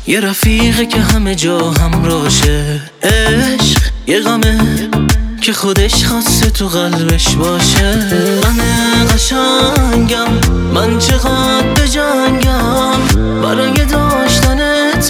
یه رفیقه که همه جا همراشه. عشق یه غمه که خودش خواسته تو قلبش باشه. من قشنگم، من چقدر بجنگم برای داشتن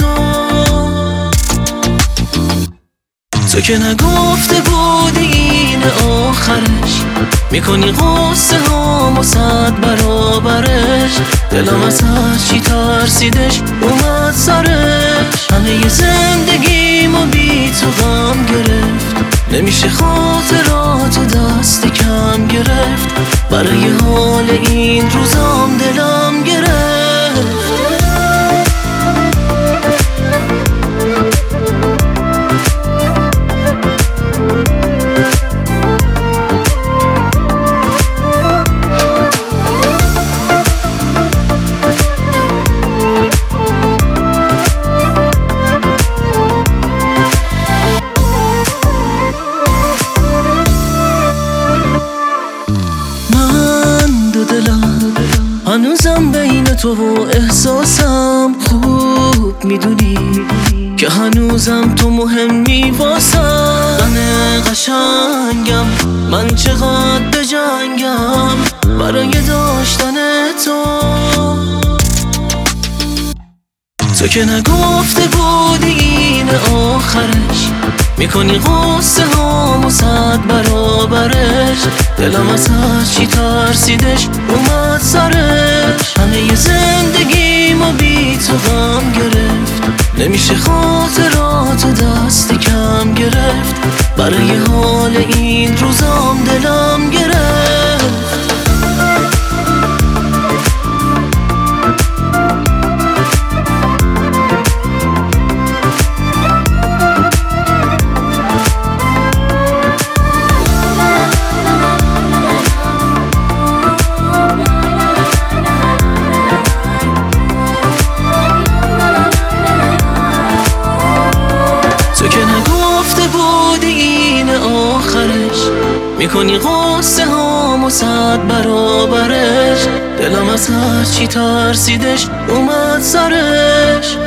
تو که نگفته بودی این آخرش، میکنی قصه هامو 100 برابرش. دلم از چی ترسیدش اومد سرش، همه زندگیمو بی تو غم گرفت. نمیشه خاطراتو دست کم گرفت، برای حال این روزام دلم گرفت. هنوزم بین تو و احساسم، خوب میدونی که هنوزم تو مهمی واسم. من قشنگم، من چقدر بجنگم برای داشتن تو که نگفته بودی این آخرش، میکنی قصه هامو 100 برابرش. دلم از چی ترسیدش اومد سرش، همه زندگیمو بی تو غم گرفت. نمیشه خاطراتو دست کم گرفت، برای حال این روزام دلم گرفت. تو که نگفته بودی این آخرش، میکنی قصه هامو 100 برابرش. دلم از چی ترسیدش اومد سرش،